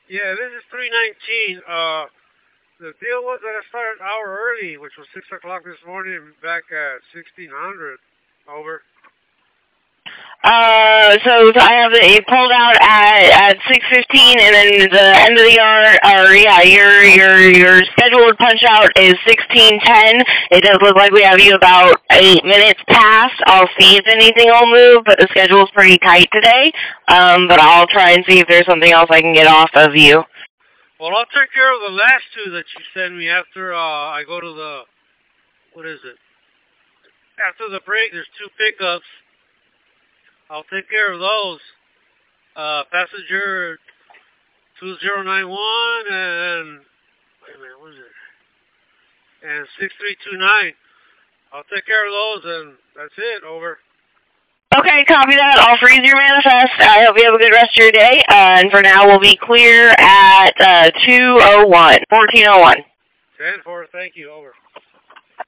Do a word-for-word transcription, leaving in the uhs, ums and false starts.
Yeah, this is three nineteen. Uh, the deal was that I started an hour early, which was six o'clock this morning, back at sixteen hundred. Over. Uh, so, so I have it you pulled out at at six fifteen, and then the end of the hour, or yeah, your your your scheduled punch out is sixteen ten. It does look like we have you about eight minutes past. I'll see if anything will move, but the schedule's pretty tight today. Um, but I'll try and see if there's something else I can get off of you. Well, I'll take care of the last two that you send me after uh, I go to the, what is it? After the break, there's two pickups. I'll take care of those. Uh, passenger two zero nine one and, wait a minute, what is it? And six three two nine. I'll take care of those, and that's it. Over. Okay, copy that. I'll freeze your manifest. I hope you have a good rest of your day. Uh, and for now, we'll be clear at uh, two oh one, fourteen oh one. ten four, thank you. Over.